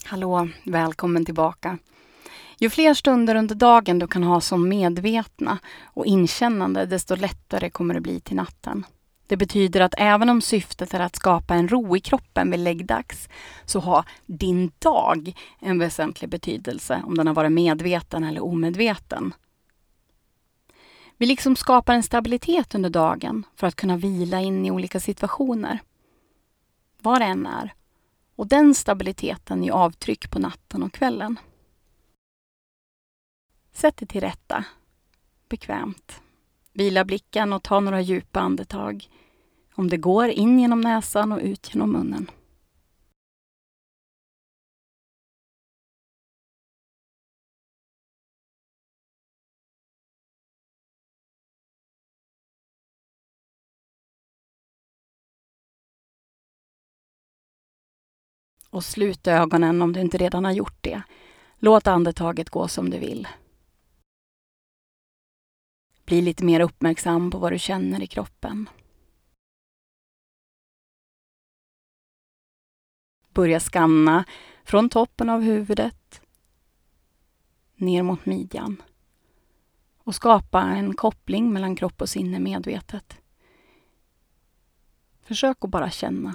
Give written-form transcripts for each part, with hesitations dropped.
Hallå, välkommen tillbaka. Ju fler stunder under dagen du kan ha som medvetna och inkännande, desto lättare kommer det bli till natten. Det betyder att även om syftet är att skapa en ro i kroppen vid läggdags, så har din dag en väsentlig betydelse om den har varit medveten eller omedveten. Vi liksom skapar en stabilitet under dagen för att kunna vila in i olika situationer. Vad det än är. Och den stabiliteten ger avtryck på natten och kvällen. Sätt dig till rätta. Bekvämt. Vila blicken och ta några djupa andetag. Om det går in genom näsan och ut genom munnen. Och slut ögonen om du inte redan har gjort det. Låt andetaget gå som du vill. Bli lite mer uppmärksam på vad du känner i kroppen. Börja skanna från toppen av huvudet ner mot midjan. Och skapa en koppling mellan kropp och sinne medvetet. Försök att bara känna.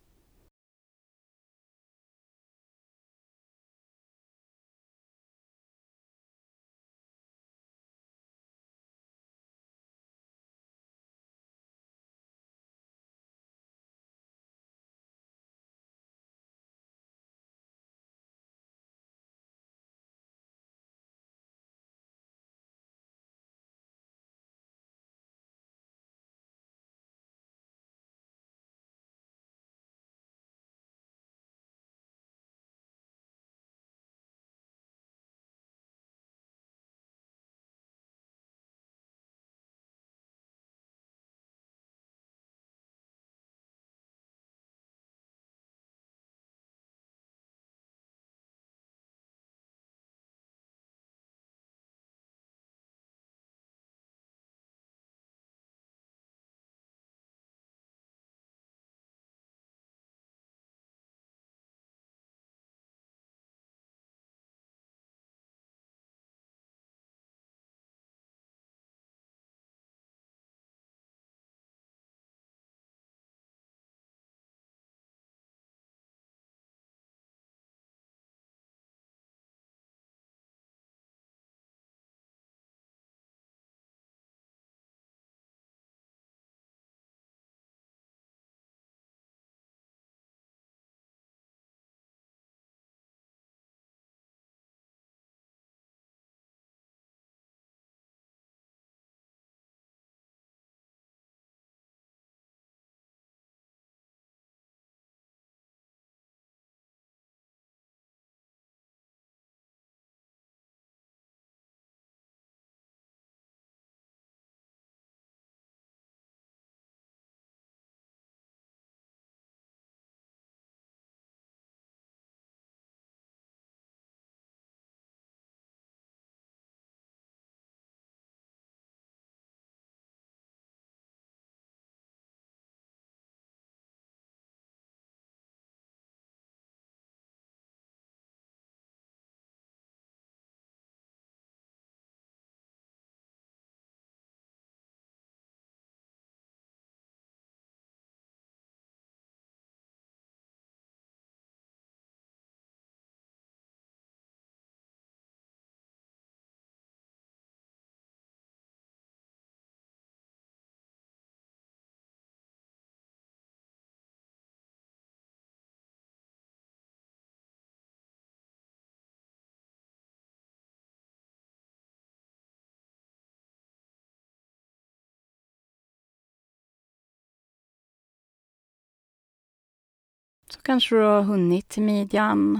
Så kanske du har hunnit till midjan.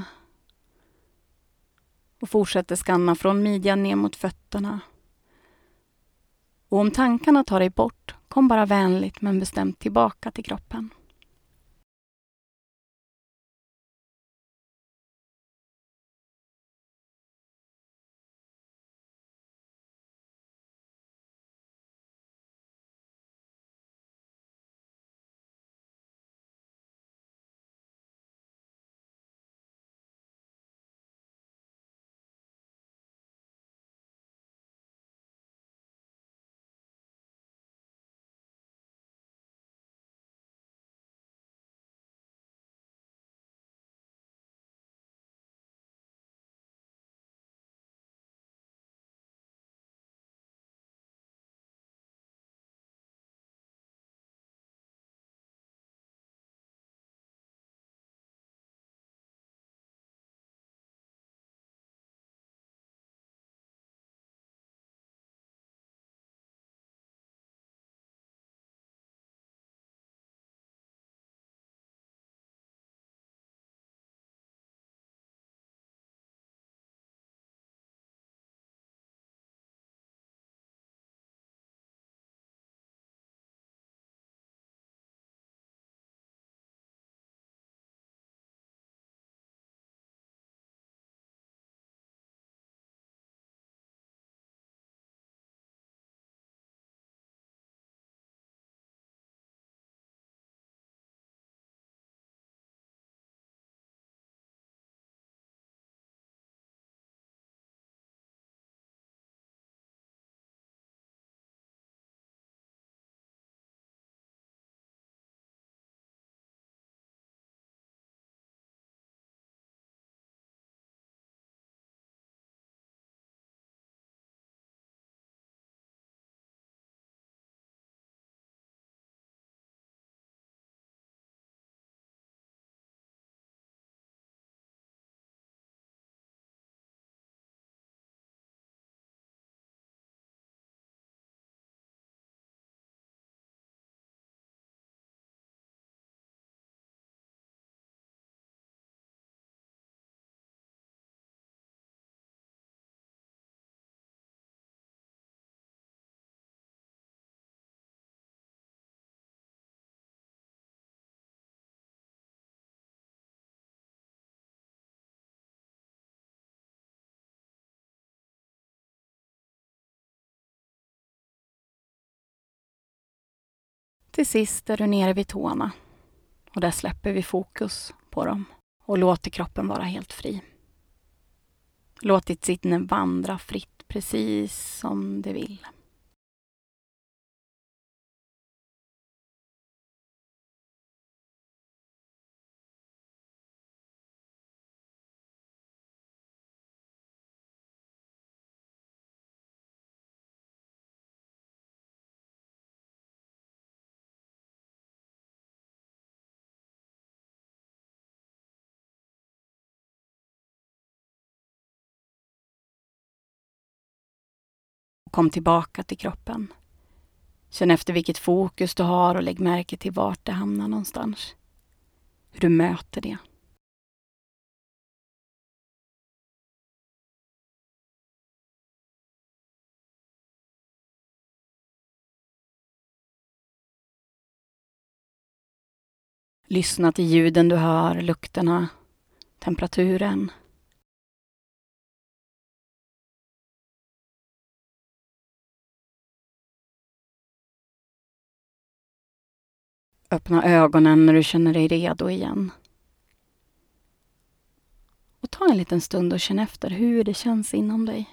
Och fortsätter skanna från midjan ner mot fötterna. Och om tankarna tar dig bort, kom bara vänligt men bestämt tillbaka till kroppen. Till sist är du nere vid tårna och där släpper vi fokus på dem och låter kroppen vara helt fri. Låt ditt sinne vandra fritt precis som det vill. Kom tillbaka till kroppen. Känn efter vilket fokus du har och lägg märke till vart det hamnar någonstans. Hur du möter det. Lyssna till ljuden du hör, lukterna, temperaturen. Öppna ögonen när du känner dig redo igen. Och ta en liten stund och känn efter hur det känns inom dig.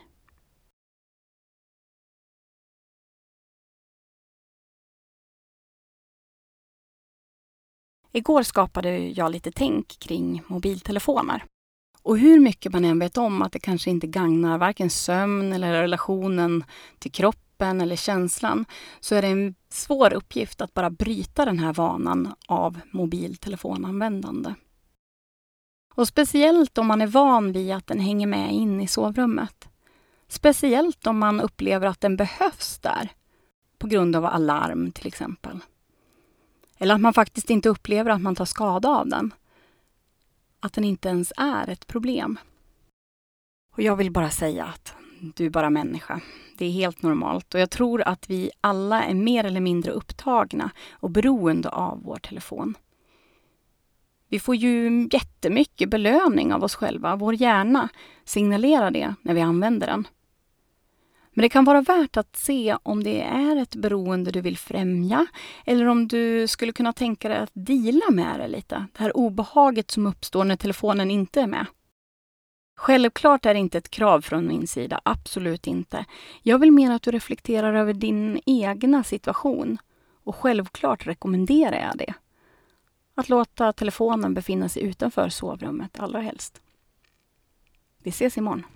Igår skapade jag lite tänk kring mobiltelefoner. Och hur mycket man än vet om att det kanske inte gagnar varken sömn eller relationen till kroppen eller känslan, så är det en svår uppgift att bara bryta den här vanan av mobiltelefonanvändande. Och speciellt om man är van vid att den hänger med in i sovrummet. Speciellt om man upplever att den behövs där, på grund av alarm till exempel. Eller att man faktiskt inte upplever att man tar skada av den. Att den inte ens är ett problem. Och jag vill bara säga att du är bara människa. Det är helt normalt och jag tror att vi alla är mer eller mindre upptagna och beroende av vår telefon. Vi får ju jättemycket belöning av oss själva. Vår hjärna signalerar det när vi använder den. Men det kan vara värt att se om det är ett beroende du vill främja eller om du skulle kunna tänka dig att deala med det lite. Det här obehaget som uppstår när telefonen inte är med. Självklart är det inte ett krav från min sida, absolut inte. Jag vill mer att du reflekterar över din egna situation och självklart rekommenderar jag det. Att låta telefonen befinna sig utanför sovrummet allra helst. Vi ses imorgon.